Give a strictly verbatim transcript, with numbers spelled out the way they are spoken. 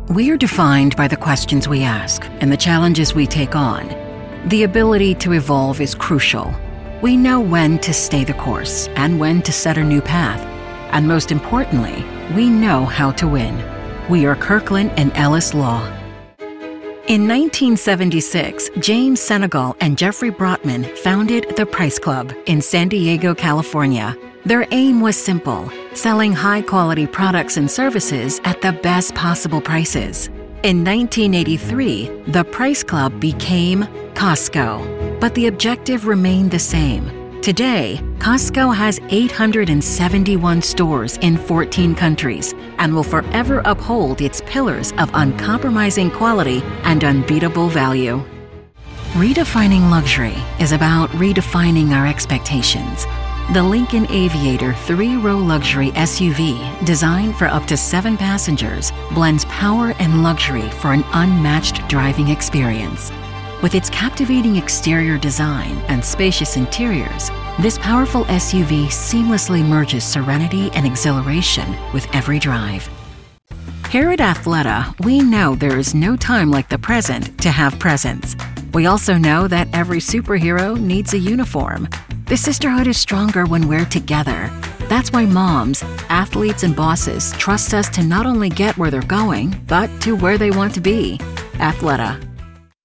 We are defined by the questions we ask and the challenges we take on. The ability to evolve is crucial. We know when to stay the course and when to set a new path. And most importantly, we know how to win. We are Kirkland and Ellis Law. In nineteen seventy-six, James Senegal and Jeffrey Brotman founded the Price Club in San Diego, California. Their aim was simple: selling high-quality products and services at the best possible prices. In nineteen eighty-three, the Price Club became Costco, but the objective remained the same. Today, Costco has eight hundred seventy-one stores in fourteen countries and will forever uphold its pillars of uncompromising quality and unbeatable value. Redefining luxury is about redefining our expectations. The Lincoln Aviator three-row luxury S U V, designed for up to seven passengers, blends power and luxury for an unmatched driving experience. With its captivating exterior design and spacious interiors, this powerful S U V seamlessly merges serenity and exhilaration with every drive. Here at Athleta, we know there is no time like the present to have presents. We also know that every superhero needs a uniform. The sisterhood is stronger when we're together. That's why moms, athletes, and bosses trust us to not only get where they're going, but to where they want to be. Athleta,